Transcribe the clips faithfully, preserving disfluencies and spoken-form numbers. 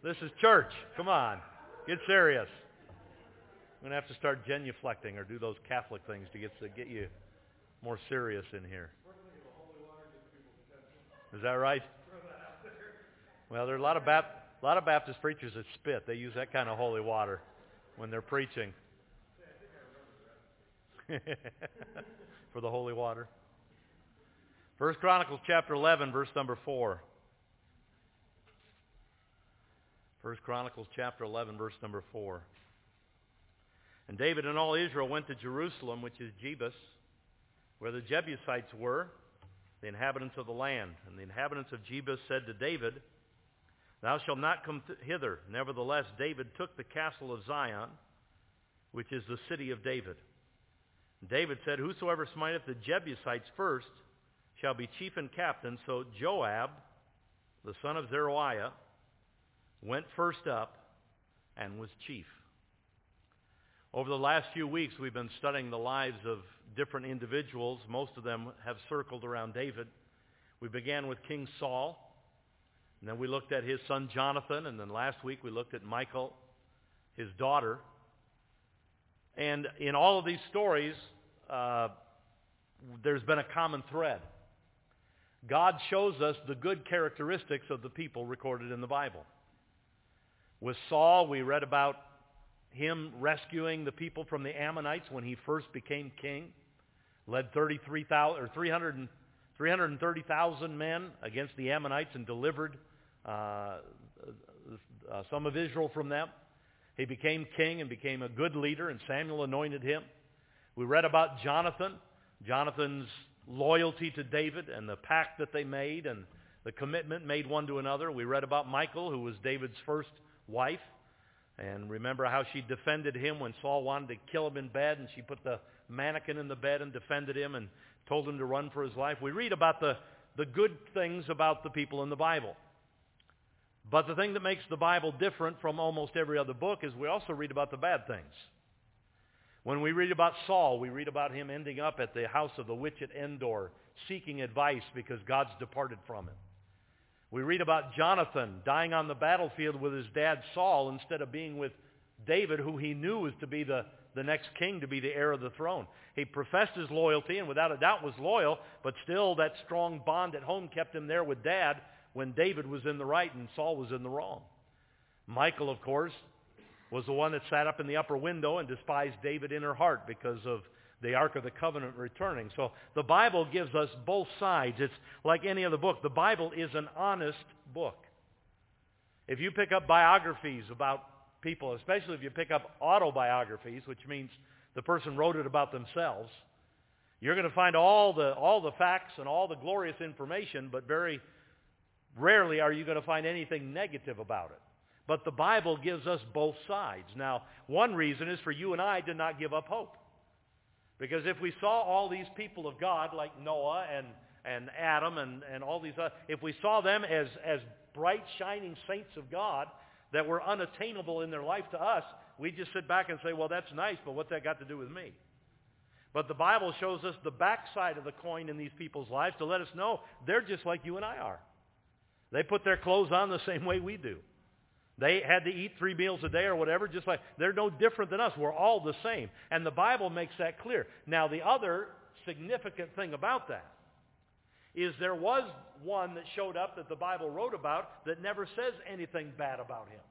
This is church. Come on. Get serious. I'm going to have to start genuflecting or do those Catholic things to get to get you more serious in here. Is that right? Well, there are a lot of Baptist, a lot of Baptist preachers that spit. They use that kind of holy water when they're preaching. For the holy water. First Chronicles chapter eleven, verse number four. First Chronicles chapter eleven, verse number four. And David and all Israel went to Jerusalem, which is Jebus, where the Jebusites were, the inhabitants of the land. And the inhabitants of Jebus said to David, Thou shalt not come th- hither. Nevertheless, David took the castle of Zion, which is the city of David. And David said, Whosoever smiteth the Jebusites first shall be chief and captain. So Joab, the son of Zeruiah, went first up and was chief. Over the last few weeks, we've been studying the lives of different individuals. Most of them have circled around David. We began with King Saul, and then we looked at his son Jonathan, and then last week we looked at Michal, his daughter. And in all of these stories, uh, there's been a common thread. God shows us the good characteristics of the people recorded in the Bible. With Saul, we read about him rescuing the people from the Ammonites when he first became king, led thirty-three thousand or three hundred, three hundred thirty thousand men against the Ammonites and delivered uh, uh, some of Israel from them. He became king and became a good leader, and Samuel anointed him. We read about Jonathan, Jonathan's loyalty to David and the pact that they made and the commitment made one to another. We read about Michal, who was David's first wife. And remember how she defended him when Saul wanted to kill him in bed, and she put the mannequin in the bed and defended him and told him to run for his life. We read about the, the good things about the people in the Bible. But the thing that makes the Bible different from almost every other book is we also read about the bad things. When we read about Saul, we read about him ending up at the house of the witch at Endor, seeking advice because God's departed from him. We read about Jonathan dying on the battlefield with his dad Saul instead of being with David, who he knew was to be the, the next king, to be the heir of the throne. He professed his loyalty and without a doubt was loyal, but still that strong bond at home kept him there with dad when David was in the right and Saul was in the wrong. Michal, of course, was the one that sat up in the upper window and despised David in her heart because of the Ark of the Covenant returning. So the Bible gives us both sides. It's like any other book. The Bible is an honest book. If you pick up biographies about people, especially if you pick up autobiographies, which means the person wrote it about themselves, you're going to find all the all the facts and all the glorious information, but very rarely are you going to find anything negative about it. But the Bible gives us both sides. Now, one reason is for you and I to not give up hope. Because if we saw all these people of God, like Noah and, and Adam and, and all these other, if we saw them as, as bright, shining saints of God that were unattainable in their life to us, we'd just sit back and say, well, that's nice, but what's that got to do with me? But the Bible shows us the backside of the coin in these people's lives to let us know they're just like you and I are. They put their clothes on the same way we do. They had to eat three meals a day or whatever, just like they're no different than us. We're all the same. And the Bible makes that clear. Now, the other significant thing about that is there was one that showed up that the Bible wrote about that never says anything bad about him.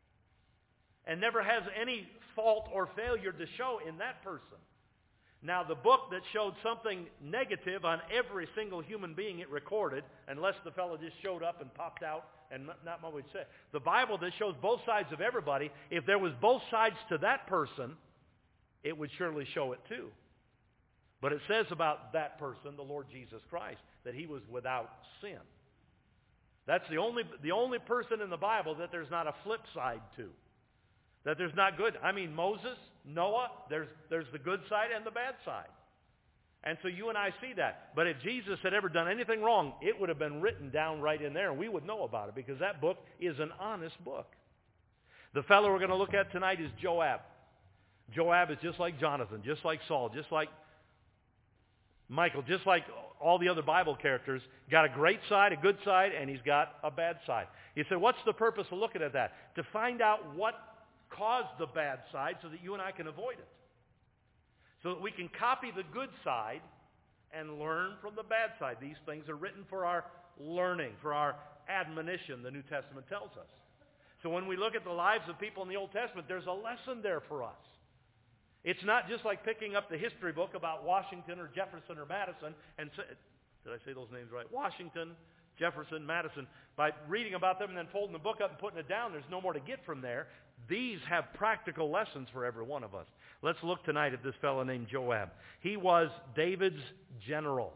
And never has any fault or failure to show in that person. Now, the book that showed something negative on every single human being it recorded, unless the fellow just showed up and popped out and not what we'd say. The Bible that shows both sides of everybody, if there was both sides to that person, it would surely show it too. But it says about that person, the Lord Jesus Christ, that he was without sin. That's the only, the only person in the Bible that there's not a flip side to. That there's not good. I mean, Moses, Noah, there's, there's the good side and the bad side. And so you and I see that. But if Jesus had ever done anything wrong, it would have been written down right in there, and we would know about it because that book is an honest book. The fellow we're going to look at tonight is Joab. Joab is just like Jonathan, just like Saul, just like Michael, just like all the other Bible characters, got a great side, a good side, and he's got a bad side. You say, what's the purpose of looking at that? To find out what caused the bad side so that you and I can avoid it. So that we can copy the good side and learn from the bad side. These things are written for our learning, for our admonition, the New Testament tells us. So when we look at the lives of people in the Old Testament, there's a lesson there for us. It's not just like picking up the history book about Washington or Jefferson or Madison and say, did I say those names right? Washington, Jefferson, Madison. By reading about them and then folding the book up and putting it down, there's no more to get from there. These have practical lessons for every one of us. Let's look tonight at this fellow named Joab. He was David's general.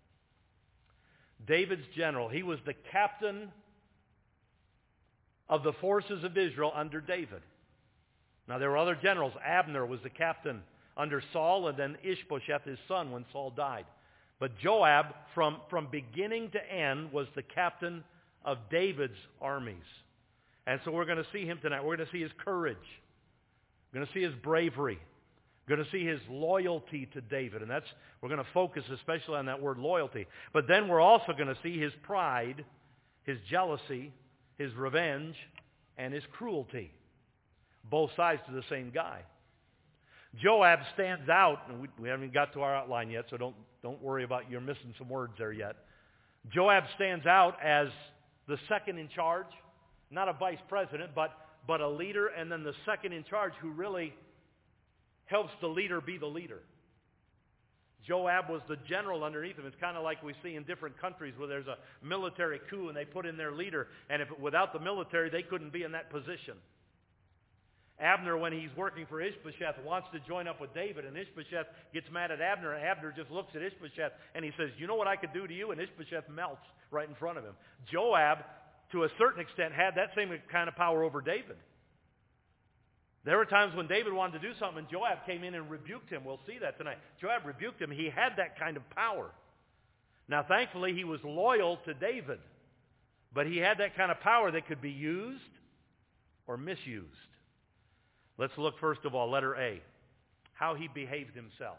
David's general. He was the captain of the forces of Israel under David. Now there were other generals. Abner was the captain under Saul, and then Ishbosheth, his son, when Saul died. But Joab, from, from beginning to end, was the captain of David's armies. And so we're going to see him tonight. We're going to see his courage. We're going to see his bravery. We're going to see his loyalty to David. And that's, we're going to focus especially on that word loyalty. But then we're also going to see his pride, his jealousy, his revenge, and his cruelty. Both sides to the same guy. Joab stands out, and we, we haven't got to our outline yet, so don't, don't worry about you're missing some words there yet. Joab stands out as the second in charge, not a vice president, but, but a leader, and then the second in charge who really helps the leader be the leader. Joab was the general underneath him. It's kind of like we see in different countries where there's a military coup and they put in their leader, and if without the military, they couldn't be in that position. Abner, when he's working for Ishbosheth, wants to join up with David, and Ishbosheth gets mad at Abner, and Abner just looks at Ishbosheth, and he says, you know what I could do to you? And Ishbosheth melts right in front of him. Joab, to a certain extent, had that same kind of power over David. There were times when David wanted to do something, and Joab came in and rebuked him. We'll see that tonight. Joab rebuked him. He had that kind of power. Now, thankfully, he was loyal to David, but he had that kind of power that could be used or misused. Let's look first of all, letter A, how he behaved himself.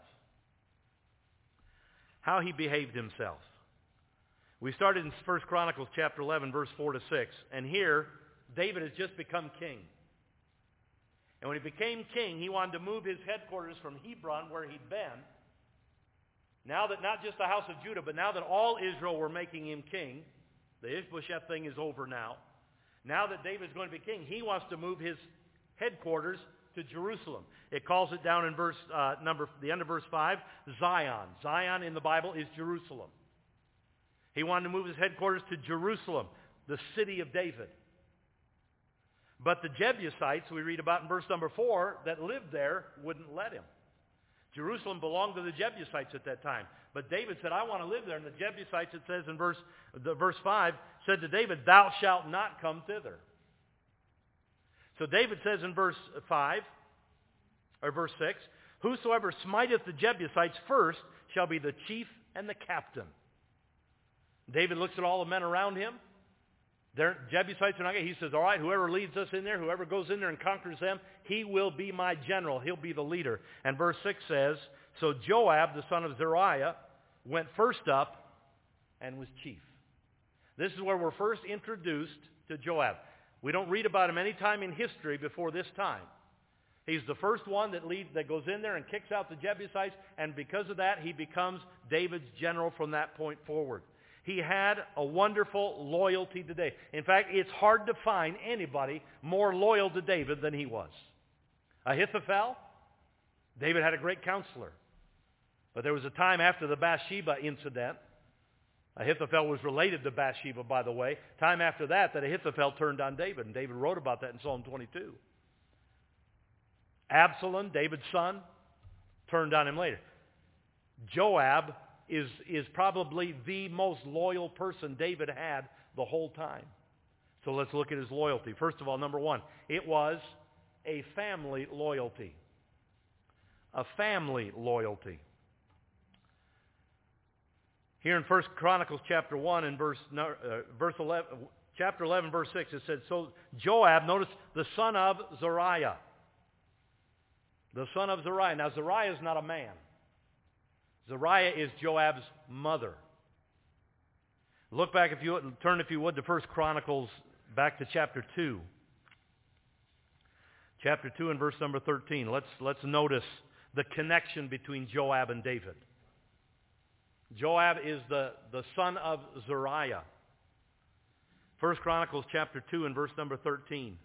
How he behaved himself. We started in First Chronicles chapter eleven, verse four to six, and here David has just become king. And when he became king, he wanted to move his headquarters from Hebron, where he'd been. Now that not just the house of Judah, but now that all Israel were making him king, the Ishbosheth thing is over now. Now that David's going to be king, he wants to move his headquarters to Jerusalem. It calls it down in verse uh, number the end of verse five, Zion. Zion in the Bible is Jerusalem. He wanted to move his headquarters to Jerusalem, the city of David. But the Jebusites, we read about in verse number four, that lived there, wouldn't let him. Jerusalem belonged to the Jebusites at that time. But David said, I want to live there. And the Jebusites, it says in verse, the, verse five, said to David, thou shalt not come thither. So David says in verse five, or verse six, whosoever smiteth the Jebusites first shall be the chief and the captain. David looks at all the men around him. They're, Jebusites are not going. He says, all right, whoever leads us in there, whoever goes in there and conquers them, he will be my general. He'll be the leader. And verse six says, so Joab, the son of Zeruiah, went first up and was chief. This is where we're first introduced to Joab. We don't read about him any time in history before this time. He's the first one that leads, that goes in there and kicks out the Jebusites, and because of that, he becomes David's general from that point forward. He had a wonderful loyalty to David. In fact, it's hard to find anybody more loyal to David than he was. Ahithophel, David had a great counselor. But there was a time after the Bathsheba incident, Ahithophel was related to Bathsheba, by the way, time after that, that Ahithophel turned on David, and David wrote about that in Psalm twenty-two. Absalom, David's son, turned on him later. Joab is, is probably the most loyal person David had the whole time. So let's look at his loyalty. First of all, number one, it was a family loyalty. A family loyalty. Here in First Chronicles chapter one and verse, uh, verse eleven, chapter eleven, verse six, it said, so Joab, notice, the son of Zeruiah. The son of Zeruiah. Now, Zeruiah is not a man. Zeruiah is Joab's mother. Look back, if you would, turn if you would to First Chronicles, back to chapter two. Chapter two and verse number thirteen. Let's, let's notice the connection between Joab and David. Joab is the, the son of Zeruiah. First Chronicles chapter two and verse number thirteen.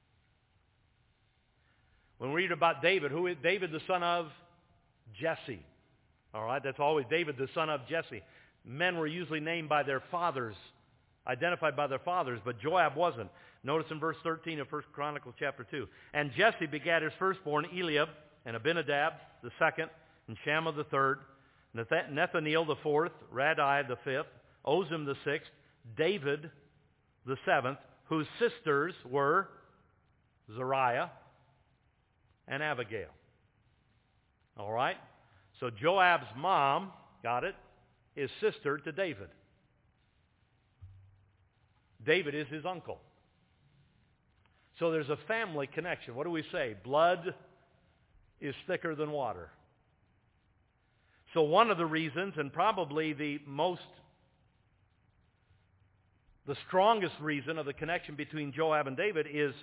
When we read about David, who is David, the son of Jesse? All right, that's always David, the son of Jesse. Men were usually named by their fathers, identified by their fathers, but Joab wasn't. Notice in verse thirteen of First Chronicles chapter two. And Jesse begat his firstborn Eliab, and Abinadab the second, and Shammah the third, Nethaneel the fourth, Radai the fifth, Ozim the sixth, David the seventh, whose sisters were Zeruiah and Abigail. All right? So Joab's mom, got it, is sister to David. David is his uncle. So there's a family connection. What do we say? Blood is thicker than water. So one of the reasons, and probably the most, the strongest reason of the connection between Joab and David is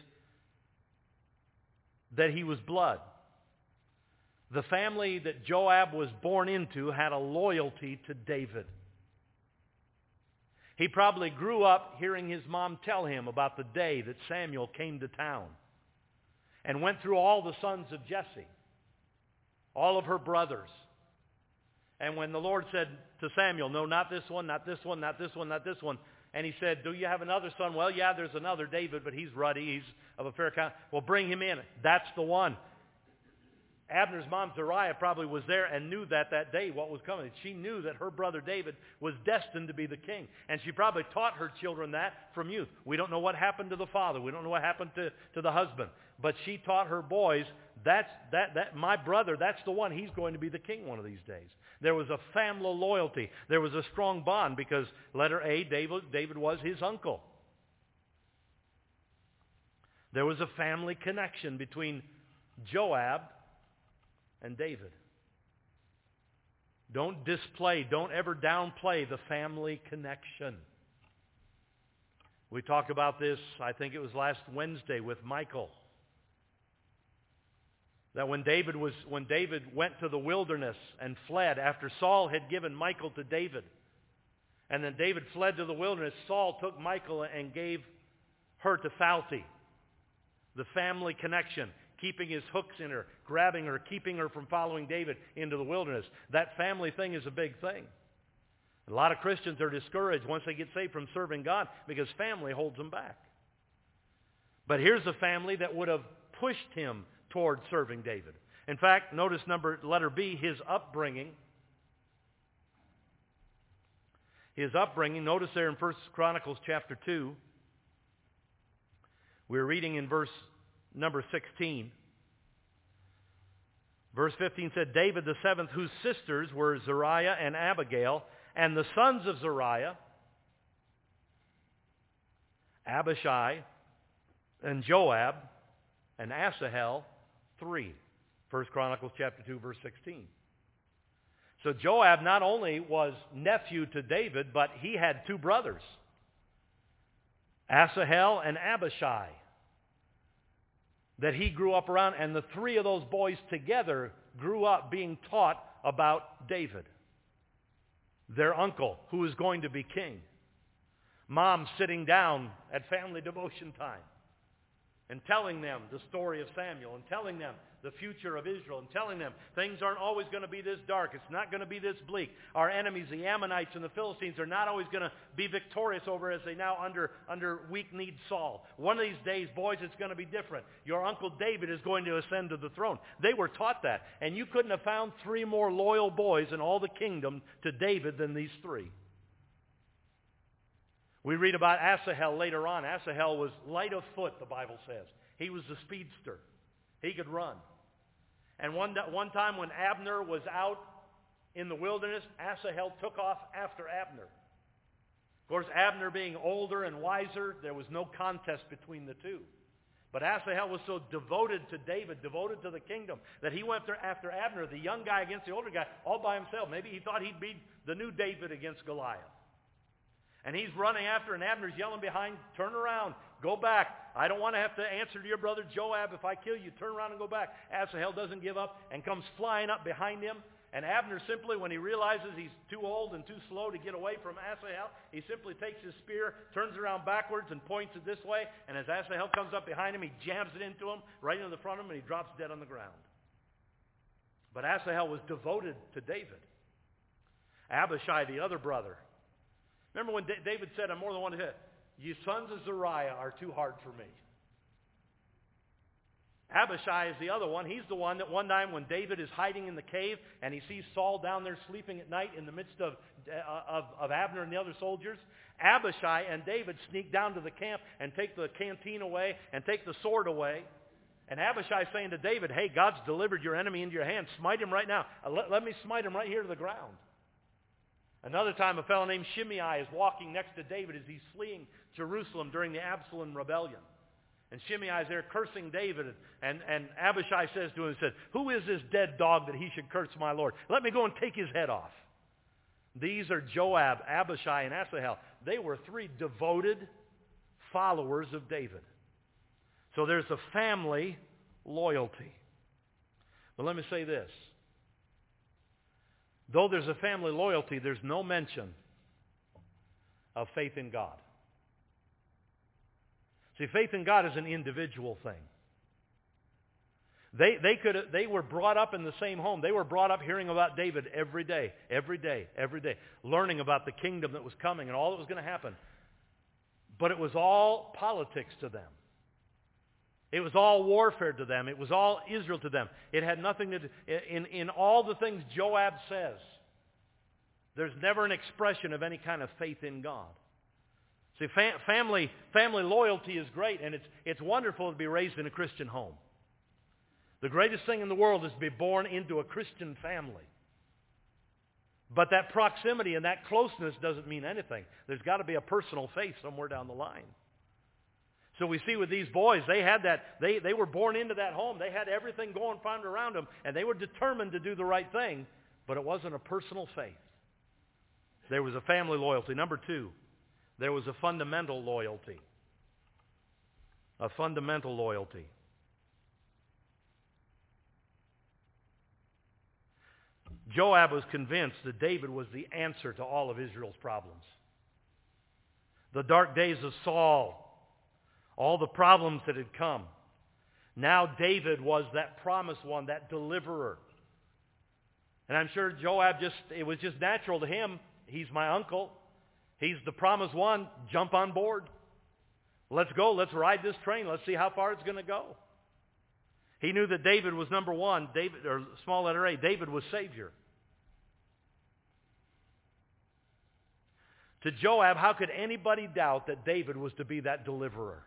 that he was blood. The family that Joab was born into had a loyalty to David. He probably grew up hearing his mom tell him about the day that Samuel came to town and went through all the sons of Jesse, all of her brothers. And when the Lord said to Samuel, no, not this one, not this one, not this one, not this one, and he said, do you have another son? Well, yeah, there's another, David, but he's ruddy, he's of a fair kind. Well, bring him in. That's the one. Abner's mom, Zeruiah, probably was there and knew that that day what was coming. She knew that her brother David was destined to be the king. And she probably taught her children that from youth. We don't know what happened to the father. We don't know what happened to, to the husband. But she taught her boys, that's, that, that, my brother, that's the one. He's going to be the king one of these days. There was a family loyalty. There was a strong bond because, letter A, David, David was his uncle. There was a family connection between Joab and David. Don't display, don't ever downplay the family connection. We talked about this, I think it was last Wednesday with Michal. That when David was when David went to the wilderness and fled after Saul had given Michal to David, and then David fled to the wilderness, Saul took Michal and gave her to Phalti. The family connection, keeping his hooks in her, grabbing her, keeping her from following David into the wilderness. That family thing is a big thing. A lot of Christians are discouraged once they get saved from serving God because family holds them back. But here's a family that would have pushed him toward serving David. In fact, notice number letter B, his upbringing. His upbringing, notice there in First Chronicles chapter two, we're reading in verse number sixteen. Verse fifteen said, David the seventh, whose sisters were Zeruiah and Abigail, and the sons of Zeruiah, Abishai, and Joab, and Asahel, three. First Chronicles chapter two, verse sixteen. So Joab not only was nephew to David, but he had two brothers, Asahel and Abishai, that he grew up around, and the three of those boys together grew up being taught about David, their uncle, who is going to be king. Mom sitting down at family devotion time and telling them the story of Samuel and telling them the future of Israel and telling them things aren't always going to be this dark. It's not going to be this bleak. Our enemies, the Ammonites and the Philistines, are not always going to be victorious over as they now under, under weak-kneed Saul. One of these days, boys, it's going to be different. Your Uncle David is going to ascend to the throne. They were taught that. And you couldn't have found three more loyal boys in all the kingdom to David than these three. We read about Asahel later on. Asahel was light of foot, the Bible says. He was a speedster. He could run. And one, one time when Abner was out in the wilderness, Asahel took off after Abner. Of course, Abner being older and wiser, there was no contest between the two. But Asahel was so devoted to David, devoted to the kingdom, that he went after Abner, the young guy against the older guy, all by himself. Maybe he thought he'd be the new David against Goliath. And he's running after, and Abner's yelling behind, turn around, go back. I don't want to have to answer to your brother Joab if I kill you. Turn around and go back. Asahel doesn't give up and comes flying up behind him. And Abner simply, when he realizes he's too old and too slow to get away from Asahel, he simply takes his spear, turns around backwards, and points it this way. And as Asahel comes up behind him, he jams it into him, right into the front of him, and he drops dead on the ground. But Asahel was devoted to David. Abishai, the other brother. Remember when David said on more than one hit, you sons of Zeruiah are too hard for me. Abishai is the other one. He's the one that one time when David is hiding in the cave and he sees Saul down there sleeping at night in the midst of, uh, of, of Abner and the other soldiers, Abishai and David sneak down to the camp and take the canteen away and take the sword away. And Abishai saying to David, hey, God's delivered your enemy into your hand. Smite him right now. Uh, let, let me smite him right here to the ground. Another time a fellow named Shimei is walking next to David as he's fleeing Jerusalem during the Absalom rebellion. And Shimei is there cursing David, and, and Abishai says to him, said, who is this dead dog that he should curse my Lord? Let me go and take his head off. These are Joab, Abishai, and Asahel. They were three devoted followers of David. So there's a family loyalty. But let me say this. Though there's a family loyalty, there's no mention of faith in God. See, faith in God is an individual thing. They, they, could, they were brought up in the same home. They were brought up hearing about David every day, every day, every day, learning about the kingdom that was coming and all that was going to happen. But it was all politics to them. It was all warfare to them. It was all Israel to them. It had nothing to do, in, in all the things Joab says, there's never an expression of any kind of faith in God. See, fa- family, family loyalty is great, and it's, it's wonderful to be raised in a Christian home. The greatest thing in the world is to be born into a Christian family. But that proximity and that closeness doesn't mean anything. There's got to be a personal faith somewhere down the line. So we see with these boys, they had that, they, they were born into that home. They had everything going fine around them, and they were determined to do the right thing, but it wasn't a personal faith. There was a family loyalty. Number two, there was a fundamental loyalty. A fundamental loyalty. Joab was convinced that David was the answer to all of Israel's problems. The dark days of Saul, all the problems that had come. Now David was that promised one, that deliverer. And I'm sure Joab just, it was just natural to him. He's my uncle. He's the promised one. Jump on board. Let's go. Let's ride this train. Let's see how far it's going to go. He knew that David was number one. David, or small letter A, David was Savior. To Joab, how could anybody doubt that David was to be that deliverer?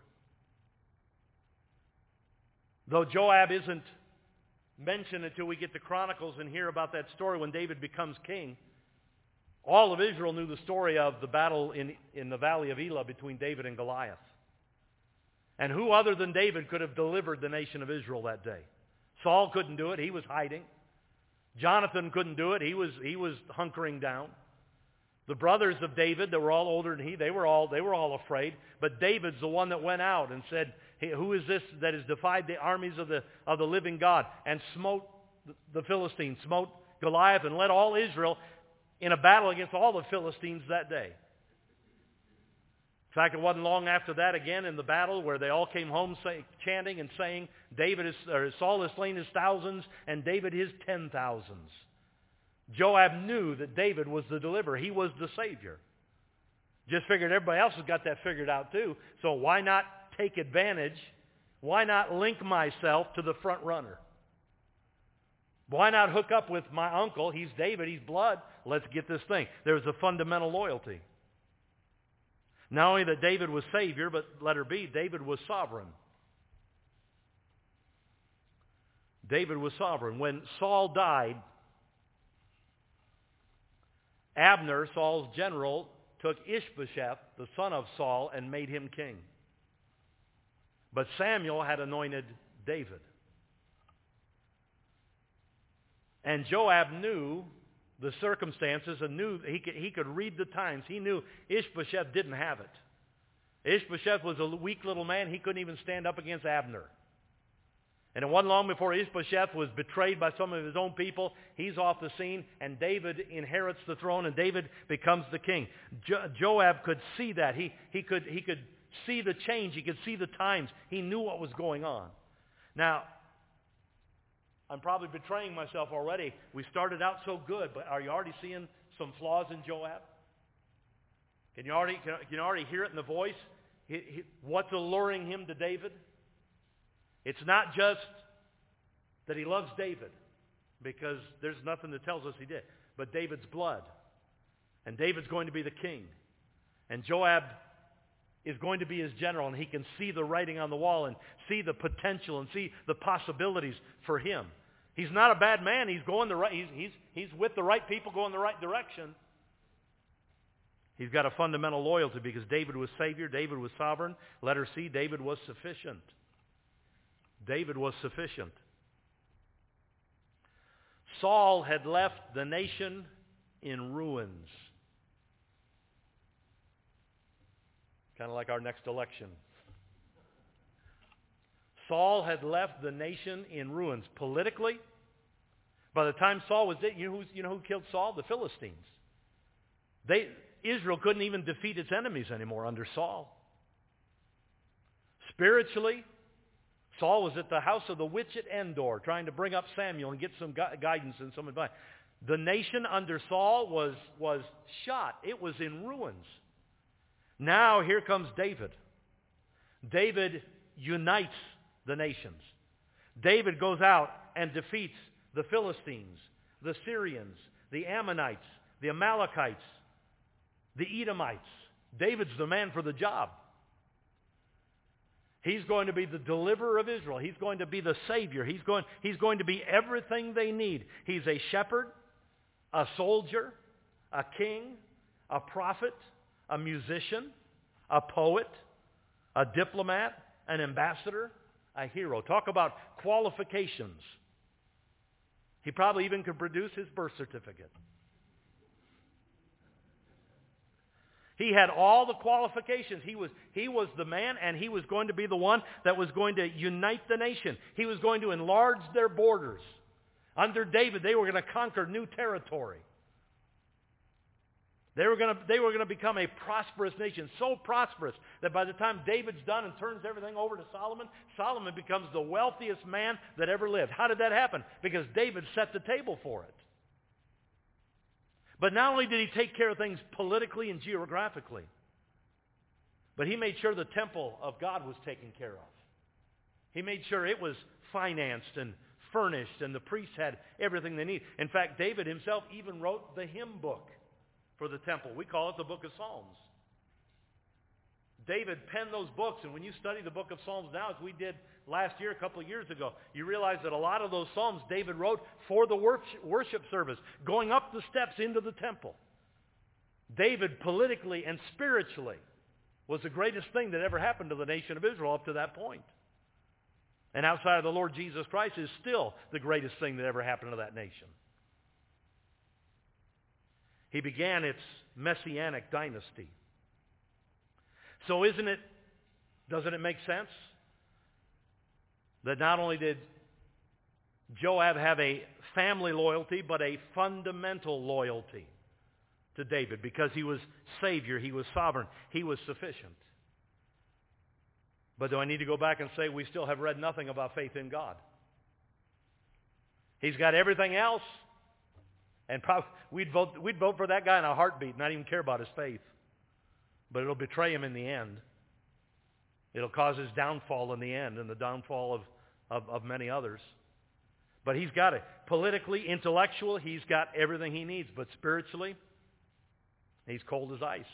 Though Joab isn't mentioned until we get to Chronicles and hear about that story when David becomes king, all of Israel knew the story of the battle in, in the valley of Elah between David and Goliath. And who other than David could have delivered the nation of Israel that day? Saul couldn't do it. He was hiding. Jonathan couldn't do it. He was, he was hunkering down. The brothers of David that were all older than he, they were all, they were all afraid. But David's the one that went out and said, hey, who is this that has defied the armies of the, of the living God and smote the Philistines, smote Goliath, and led all Israel in a battle against all the Philistines that day. In fact, it wasn't long after that again in the battle where they all came home say, chanting and saying, David is, or Saul has slain his thousands and David his ten thousands. Joab knew that David was the deliverer. He was the Savior. Just figured everybody else has got that figured out too. So why not take advantage? Why not link myself to the front runner? Why not hook up with my uncle? He's David. He's blood. Let's get this thing. There was a fundamental loyalty. Not only that David was Savior, but letter B, David was sovereign. David was sovereign. When Saul died, Abner, Saul's general, took Ishbosheth, the son of Saul, and made him king. But Samuel had anointed David. And Joab knew the circumstances and knew he could, he could read the times. He knew Ishbosheth didn't have it. Ishbosheth was a weak little man. He couldn't even stand up against Abner. And it wasn't long before Ishbosheth was betrayed by some of his own people. He's off the scene, and David inherits the throne, and David becomes the king. Jo- Joab could see that. He, he, could, he could see the change. He could see the times. He knew what was going on. Now, I'm probably betraying myself already. We started out so good, but are you already seeing some flaws in Joab? Can you already, can, can you already hear it in the voice? He, he, what's alluring him to David? It's not just that he loves David, because there's nothing that tells us he did, but David's blood. And David's going to be the king. And Joab is going to be his general, and he can see the writing on the wall and see the potential and see the possibilities for him. He's not a bad man. He's going the right, he's, he's, he's with the right people going the right direction. He's got a fundamental loyalty because David was Savior, David was sovereign. Letter C, David was sufficient. David was sufficient. Saul had left the nation in ruins. Kind of like our next election. Saul had left the nation in ruins. Politically, by the time Saul was dead, you know, who's, you know who killed Saul? The Philistines. They, Israel couldn't even defeat its enemies anymore under Saul. Spiritually, Saul was at the house of the witch at Endor trying to bring up Samuel and get some gu- guidance and some advice. The nation under Saul was, was shot. It was in ruins. Now here comes David. David unites the nations. David goes out and defeats the Philistines, the Syrians, the Ammonites, the Amalekites, the Edomites. David's the man for the job. He's going to be the deliverer of Israel. He's going to be the Savior. He's going, he's going to be everything they need. He's a shepherd, a soldier, a king, a prophet, a musician, a poet, a diplomat, an ambassador, a hero. Talk about qualifications. He probably even could produce his birth certificate. He had all the qualifications. He was, he was the man, and he was going to be the one that was going to unite the nation. He was going to enlarge their borders. Under David, they were going to conquer new territory. They were going to, they were going to become a prosperous nation, so prosperous that by the time David's done and turns everything over to Solomon, Solomon becomes the wealthiest man that ever lived. How did that happen? Because David set the table for it. But not only did he take care of things politically and geographically, but he made sure the temple of God was taken care of. He made sure it was financed and furnished, and the priests had everything they need. In fact, David himself even wrote the hymn book for the temple. We call it the Book of Psalms. David penned those books, and when you study the book of Psalms now, as we did last year, a couple of years ago, you realize that a lot of those Psalms David wrote for the worship service, going up the steps into the temple. David, politically and spiritually, was the greatest thing that ever happened to the nation of Israel up to that point. And outside of the Lord Jesus Christ is still the greatest thing that ever happened to that nation. He began its messianic dynasty. So isn't it, doesn't it make sense that not only did Joab have a family loyalty, but a fundamental loyalty to David because he was Savior, he was sovereign, he was sufficient. But do I need to go back and say we still have read nothing about faith in God? He's got everything else, and probably we'd vote, we'd vote for that guy in a heartbeat, not even care about his faith. But it'll betray him in the end. It'll cause his downfall in the end and the downfall of, of, of many others. But he's got it. Politically, intellectual, he's got everything he needs. But spiritually, he's cold as ice.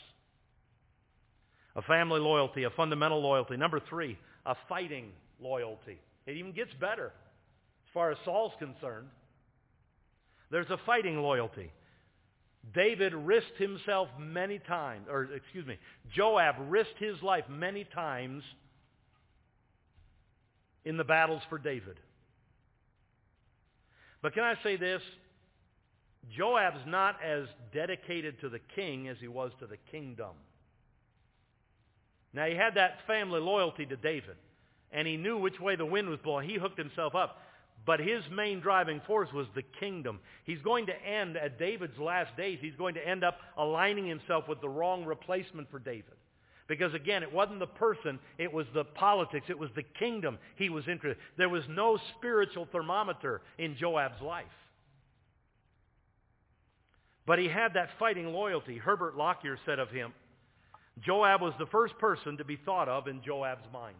A family loyalty, a fundamental loyalty. Number three, a fighting loyalty. It even gets better as far as Saul's concerned. There's a fighting loyalty. David risked himself many times, or excuse me, Joab risked his life many times in the battles for David. But can I say this? Joab's not as dedicated to the king as he was to the kingdom. Now, he had that family loyalty to David, and he knew which way the wind was blowing. He hooked himself up. But his main driving force was the kingdom. He's going to end, at David's last days, he's going to end up aligning himself with the wrong replacement for David. Because again, it wasn't the person, it was the politics, it was the kingdom he was interested in. There was no spiritual thermometer in Joab's life. But he had that fighting loyalty. Herbert Lockyer said of him, Joab was the first person to be thought of in Joab's mind.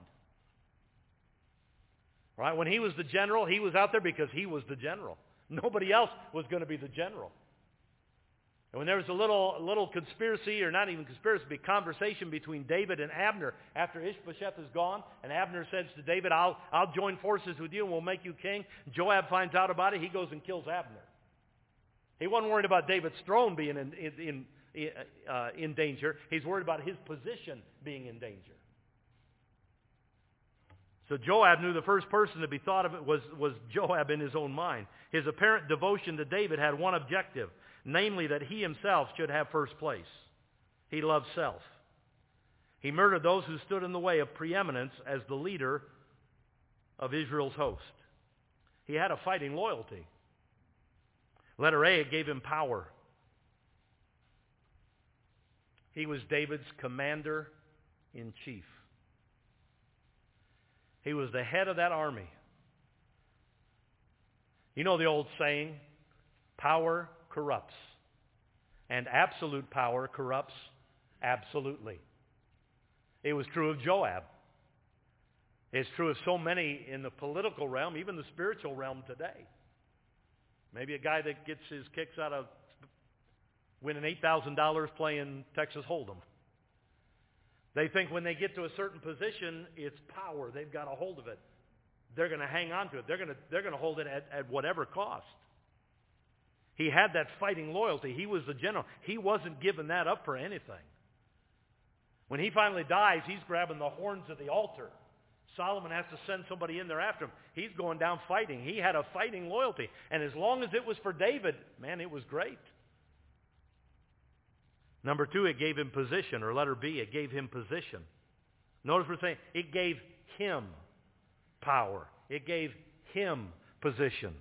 Right? When he was the general, he was out there because he was the general. Nobody else was going to be the general. And when there was a little, a little conspiracy, or not even conspiracy, but conversation between David and Abner after Ishbosheth is gone, and Abner says to David, I'll, I'll join forces with you and we'll make you king. Joab finds out about it. He goes and kills Abner. He wasn't worried about David's throne being in, in, in, uh, in danger. He's worried about his position being in danger. So Joab knew the first person to be thought of it was, was Joab in his own mind. His apparent devotion to David had one objective, namely that he himself should have first place. He loved self. He murdered those who stood in the way of preeminence as the leader of Israel's host. He had a fighting loyalty. Letter A, it gave him power. He was David's commander-in-chief. He was the head of that army. You know the old saying, power corrupts, and absolute power corrupts absolutely. It was true of Joab. It's true of so many in the political realm, even the spiritual realm today. Maybe a guy that gets his kicks out of winning eight thousand dollars playing Texas Hold'em. They think when they get to a certain position, it's power. They've got a hold of it. They're going to hang on to it. They're going to, they're going to hold it at, at whatever cost. He had that fighting loyalty. He was the general. He wasn't giving that up for anything. When he finally dies, he's grabbing the horns of the altar. Solomon has to send somebody in there after him. He's going down fighting. He had a fighting loyalty. And as long as it was for David, man, it was great. Number two, it gave him position, or letter B, it gave him position. Notice we're saying it gave him power. It gave him position.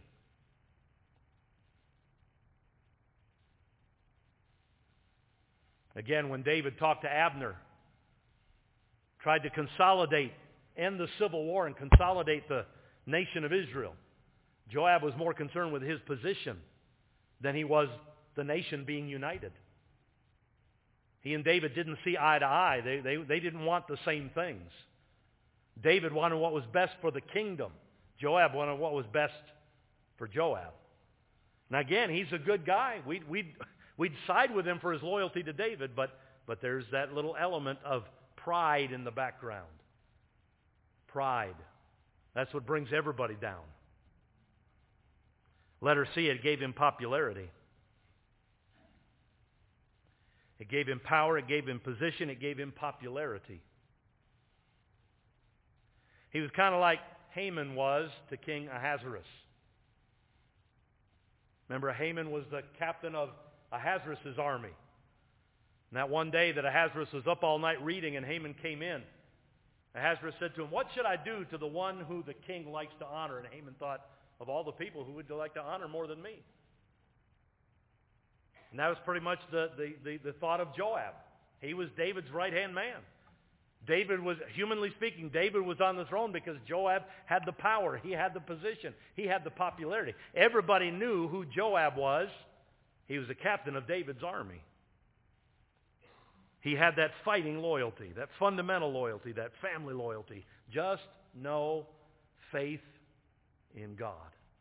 Again, when David talked to Abner, tried to consolidate, end the civil war and consolidate the nation of Israel, Joab was more concerned with his position than he was the nation being united. He and David didn't see eye to eye. They, they, they didn't want the same things. David wanted what was best for the kingdom. Joab wanted what was best for Joab. Now again, he's a good guy. We'd, we'd, we'd side with him for his loyalty to David, but, but there's that little element of pride in the background. Pride. That's what brings everybody down. Letter C, it gave him popularity. It gave him power, it gave him position, it gave him popularity. He was kind of like Haman was to King Ahasuerus. Remember, Haman was the captain of Ahasuerus' army. And that one day that Ahasuerus was up all night reading and Haman came in, Ahasuerus said to him, "What should I do to the one who the king likes to honor?" And Haman thought, of all the people, who would you like to honor more than me? And that was pretty much the, the, the, the thought of Joab. He was David's right-hand man. David was, humanly speaking, David was on the throne because Joab had the power. He had the position. He had the popularity. Everybody knew who Joab was. He was the captain of David's army. He had that fighting loyalty, that fundamental loyalty, that family loyalty. Just know faith in God.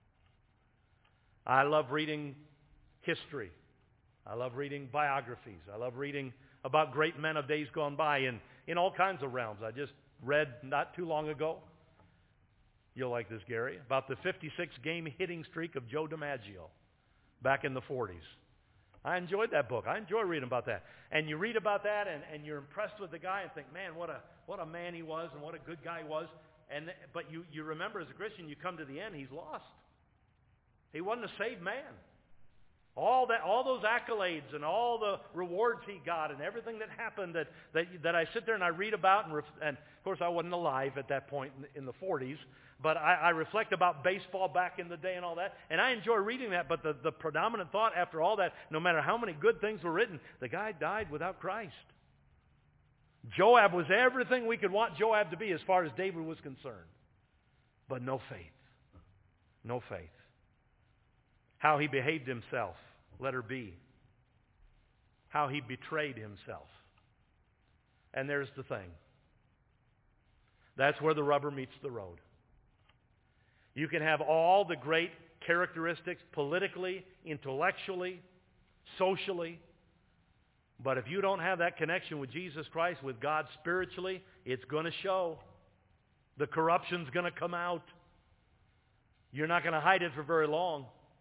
I love reading history. I love reading biographies. I love reading about great men of days gone by in, in all kinds of realms. I just read not too long ago, you'll like this, Gary, about the fifty-six game hitting streak of Joe DiMaggio back in the forties. I enjoyed that book. I enjoy reading about that. And you read about that and, and you're impressed with the guy and think, man, what a, what a man he was and what a good guy he was. And but you, you remember as a Christian, you come to the end, he's lost. He wasn't a saved man. All that, all those accolades and all the rewards he got and everything that happened that, that, that I sit there and I read about, and, ref, and of course I wasn't alive at that point in the, in the forties, but I, I reflect about baseball back in the day and all that, and I enjoy reading that, but the, the predominant thought after all that, no matter how many good things were written, the guy died without Christ. Joab was everything we could want Joab to be as far as David was concerned, but no faith. No faith. How he behaved himself, letter B. How he betrayed himself. And there's the thing. That's where the rubber meets the road. You can have all the great characteristics politically, intellectually, socially, but if you don't have that connection with Jesus Christ, with God spiritually, it's going to show. The corruption's going to come out. You're not going to hide it for very long.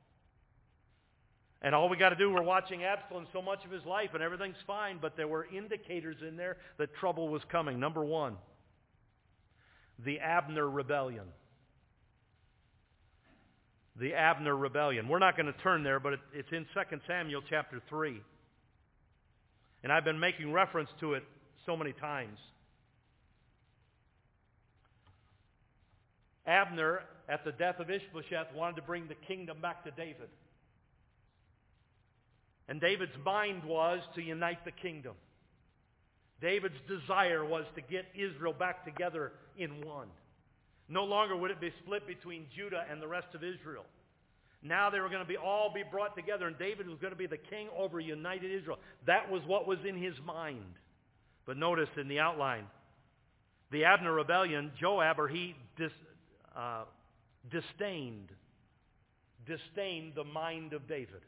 And all we got to do, we're watching Absalom so much of his life and everything's fine, but there were indicators in there that trouble was coming. Number one, the Abner rebellion. The Abner rebellion. We're not going to turn there, but it, it's in Second Samuel chapter three. And I've been making reference to it so many times. Abner, at the death of Ishbosheth, wanted to bring the kingdom back to David. And David's mind was to unite the kingdom. David's desire was to get Israel back together in one. No longer would it be split between Judah and the rest of Israel. Now they were going to be all be brought together, and David was going to be the king over united Israel. That was what was in his mind. But notice in the outline, the Abner rebellion, Joab, or he dis, uh, disdained, disdained the mind of David.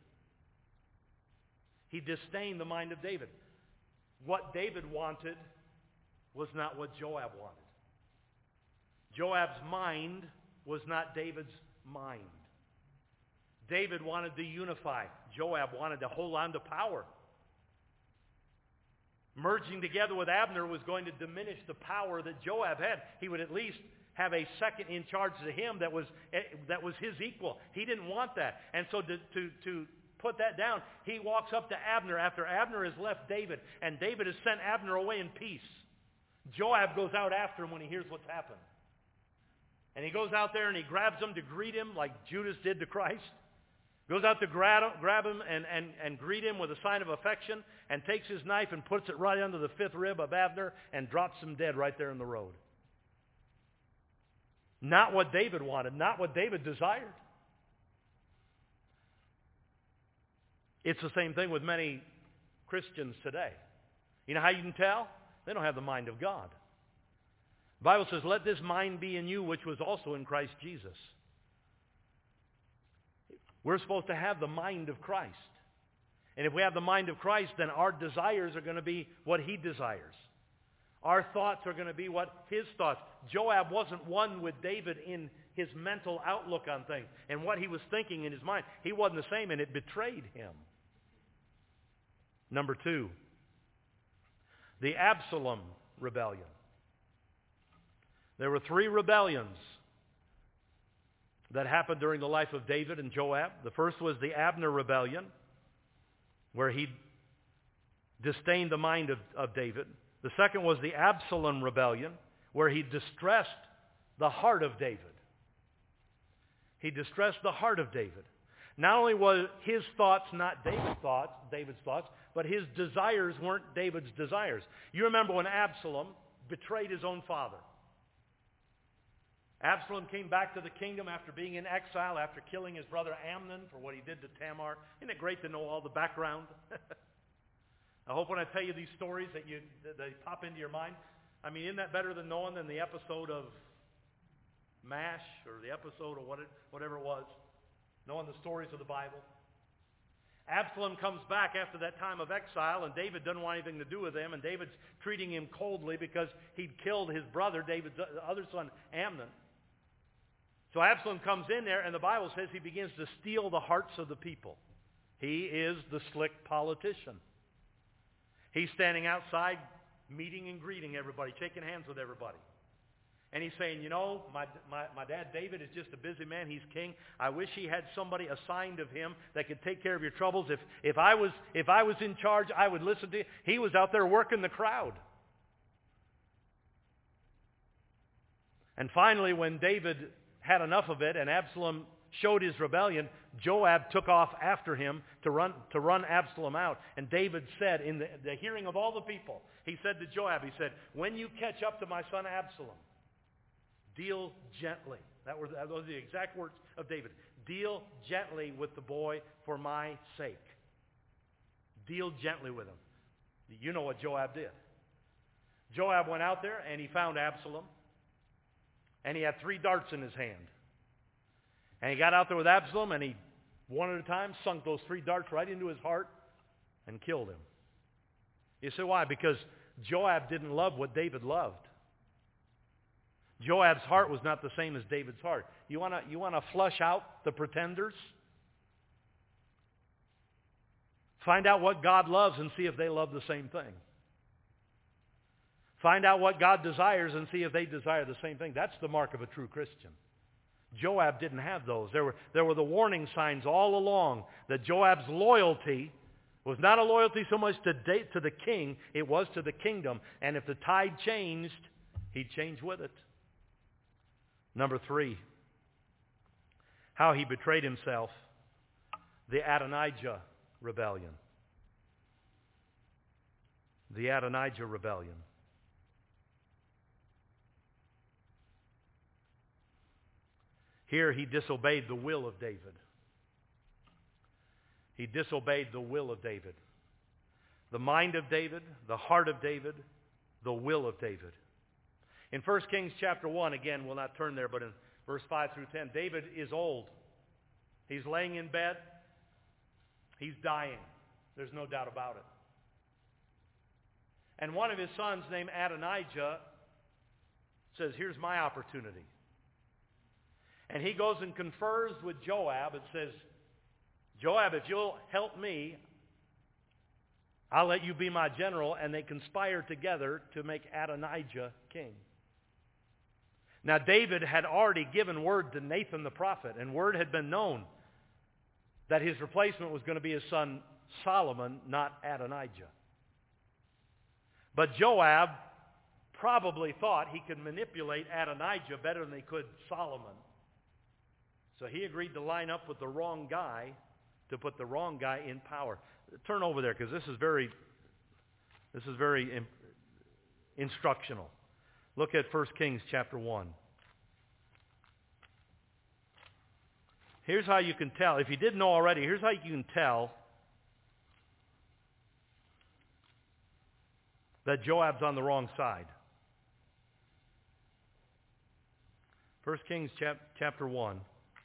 He disdained the mind of David. What David wanted was not what Joab wanted. Joab's mind was not David's mind. David wanted to unify. Joab wanted to hold on to power. Merging together with Abner was going to diminish the power that Joab had. He would at least have a second in charge to him that was, that was his equal. He didn't want that. And so to, to, to put that down, he walks up to Abner after Abner has left David, and David has sent Abner away in peace. Joab goes out after him when he hears what's happened. And he goes out there and he grabs him to greet him like Judas did to Christ. Goes out to grab, grab him and, and, and greet him with a sign of affection, and takes his knife and puts it right under the fifth rib of Abner and drops him dead right there in the road. Not what David wanted, not what David desired. It's the same thing with many Christians today. You know how you can tell? They don't have the mind of God. The Bible says, let this mind be in you, which was also in Christ Jesus. We're supposed to have the mind of Christ. And if we have the mind of Christ, then our desires are going to be what he desires. Our thoughts are going to be what his thoughts. Joab wasn't one with David in his mental outlook on things and what he was thinking in his mind. He wasn't the same, and it betrayed him. Number two, the Absalom rebellion. There were three rebellions that happened during the life of David and Joab. The first was the Abner rebellion, where he disdained the mind of, of David. The second was the Absalom rebellion, where he distressed the heart of David. He distressed the heart of David. Not only was his thoughts not David's thoughts, David's thoughts, but his desires weren't David's desires. You remember when Absalom betrayed his own father. Absalom came back to the kingdom after being in exile, after killing his brother Amnon for what he did to Tamar. Isn't it great to know all the background? I hope when I tell you these stories that you that they pop into your mind. I mean, isn't that better than knowing than the episode of MASH or the episode of what it, whatever it was, knowing the stories of the Bible? Absalom comes back after that time of exile, and David doesn't want anything to do with him, and David's treating him coldly because he'd killed his brother, David's other son, Amnon. So Absalom comes in there, and the Bible says he begins to steal the hearts of the people. He is the slick politician. He's standing outside, meeting and greeting everybody, shaking hands with everybody. And he's saying, you know, my, my, my dad David is just a busy man. He's king. I wish he had somebody assigned of him that could take care of your troubles. If, if, I was, if I was in charge, I would listen to you. He was out there working the crowd. And finally, when David had enough of it and Absalom showed his rebellion, Joab took off after him to run, to run Absalom out. And David said, in the, the hearing of all the people, he said to Joab, he said, when you catch up to my son Absalom, deal gently. That were, those are the exact words of David. Deal gently with the boy for my sake. Deal gently with him. You know what Joab did. Joab went out there and he found Absalom. And he had three darts in his hand. And he got out there with Absalom and he, one at a time, sunk those three darts right into his heart and killed him. You say why? Because Joab didn't love what David loved. Joab's heart was not the same as David's heart. You want to you want to flush out the pretenders? Find out what God loves and see if they love the same thing. Find out what God desires and see if they desire the same thing. That's the mark of a true Christian. Joab didn't have those. There were, there were the warning signs all along that Joab's loyalty was not a loyalty so much to, to the king, it was to the kingdom. And if the tide changed, he'd change with it. Number three, how he betrayed himself, the Adonijah rebellion. The Adonijah rebellion. Here he disobeyed the will of David. He disobeyed the will of David. The mind of David, the heart of David, the will of David. In First Kings chapter one, again, we'll not turn there, but in verse five through ten, David is old. He's laying in bed. He's dying. There's no doubt about it. And one of his sons named Adonijah says, here's my opportunity. And he goes and confers with Joab and says, Joab, if you'll help me, I'll let you be my general. And they conspire together to make Adonijah king. Now David had already given word to Nathan the prophet, and word had been known that his replacement was going to be his son Solomon, not Adonijah. But Joab probably thought he could manipulate Adonijah better than he could Solomon. So he agreed to line up with the wrong guy to put the wrong guy in power. Turn over there because this is very, this is very in, instructional. Look at First Kings chapter one. Here's how you can tell. If you didn't know already, here's how you can tell that Joab's on the wrong side. First Kings chap- chapter one.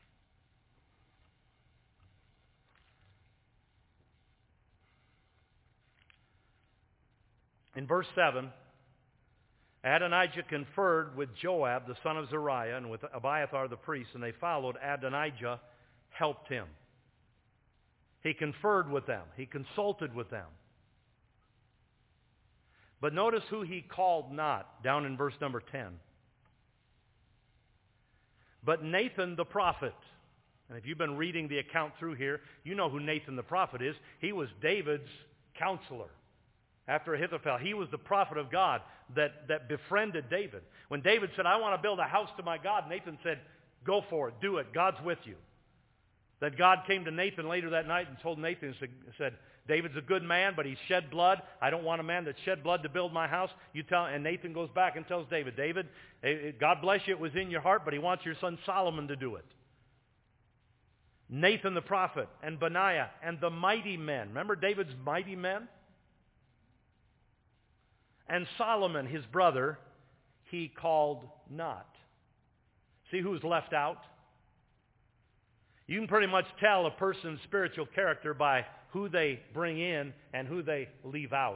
In verse seven, Adonijah conferred with Joab, the son of Zeruiah, and with Abiathar the priest, and they followed. Adonijah helped him. He conferred with them. He consulted with them. But notice who he called not, down in verse number ten. But Nathan the prophet. And if you've been reading the account through here, you know who Nathan the prophet is. He was David's counselor. After Ahithophel, he was the prophet of God that, that befriended David. When David said, I want to build a house to my God, Nathan said, go for it, do it, God's with you. That God came to Nathan later that night and told Nathan, said, David's a good man, but he's shed blood. I don't want a man that shed blood to build my house. You tell, and Nathan goes back and tells David, David, God bless you, it was in your heart, but he wants your son Solomon to do it. Nathan the prophet and Benaiah and the mighty men. Remember David's mighty men? And Solomon, his brother, he called not. See who's left out? You can pretty much tell a person's spiritual character by who they bring in and who they leave out.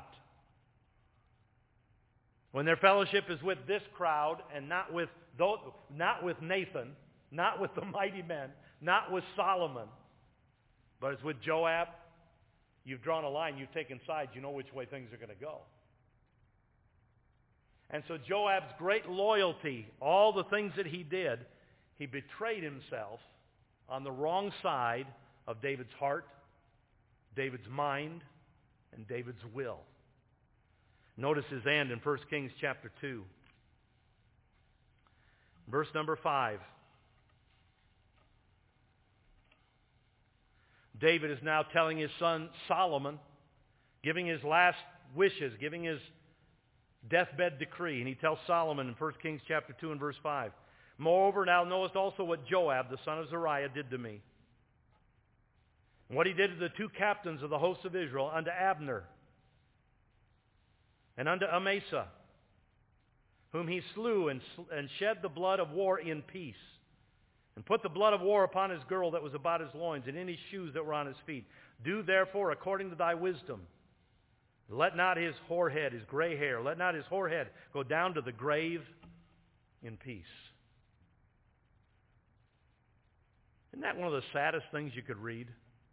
When their fellowship is with this crowd and not with those, not with Nathan, not with the mighty men, not with Solomon, but it's with Joab, you've drawn a line, you've taken sides, you know which way things are going to go. And so Joab's great loyalty, all the things that he did, he betrayed himself on the wrong side of David's heart, David's mind, and David's will. Notice his end in First Kings chapter two. Verse number five. David is now telling his son Solomon, giving his last wishes, giving his deathbed decree. And he tells Solomon in First Kings chapter two and verse five, Moreover, thou knowest also what Joab, the son of Zeruiah, did to me. And what he did to the two captains of the hosts of Israel, unto Abner and unto Amasa, whom he slew and, and shed the blood of war in peace, and put the blood of war upon his girdle that was about his loins, and in his shoes that were on his feet. Do therefore according to thy wisdom. Let not his hoarhead, his gray hair, let not his hoarhead go down to the grave in peace. Isn't that one of the saddest things you could read?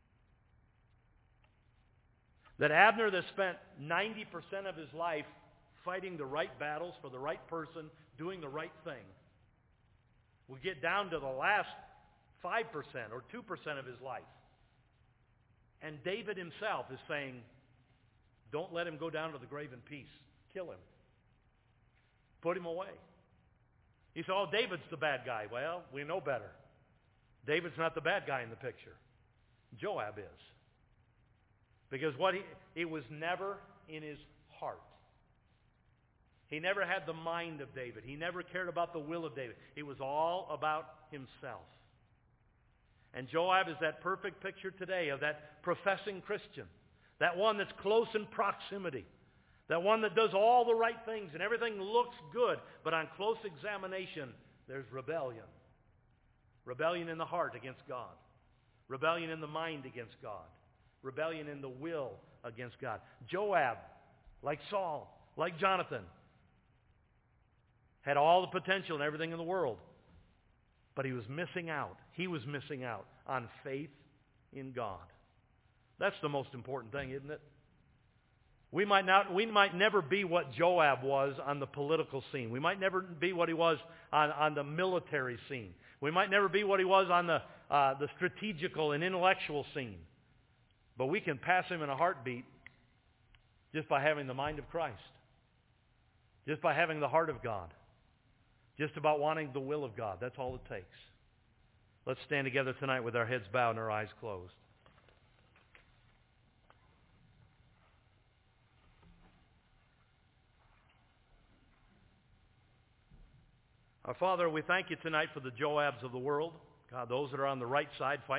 That Abner, that spent ninety percent of his life fighting the right battles for the right person, doing the right thing, will get down to the last five percent or two percent of his life. And David himself is saying, don't let him go down to the grave in peace. Kill him. Put him away. You say, oh, David's the bad guy. Well, we know better. David's not the bad guy in the picture. Joab is. Because what he, it was never in his heart. He never had the mind of David. He never cared about the will of David. It was all about himself. And Joab is that perfect picture today of that professing Christian. That one that's close in proximity. That one that does all the right things and everything looks good. But on close examination, there's rebellion. Rebellion in the heart against God. Rebellion in the mind against God. Rebellion in the will against God. Joab, like Saul, like Jonathan, had all the potential and everything in the world. But he was missing out. He was missing out on faith in God. That's the most important thing, isn't it? We might not, we might never be what Joab was on the political scene. We might never be what he was on, on the military scene. We might never be what he was on the, uh, the strategical and intellectual scene. But we can pass him in a heartbeat just by having the mind of Christ. Just by having the heart of God. Just about wanting the will of God. That's all it takes. Let's stand together tonight with our heads bowed and our eyes closed. Our Father, we thank you tonight for the Joabs of the world. God, those that are on the right side fighting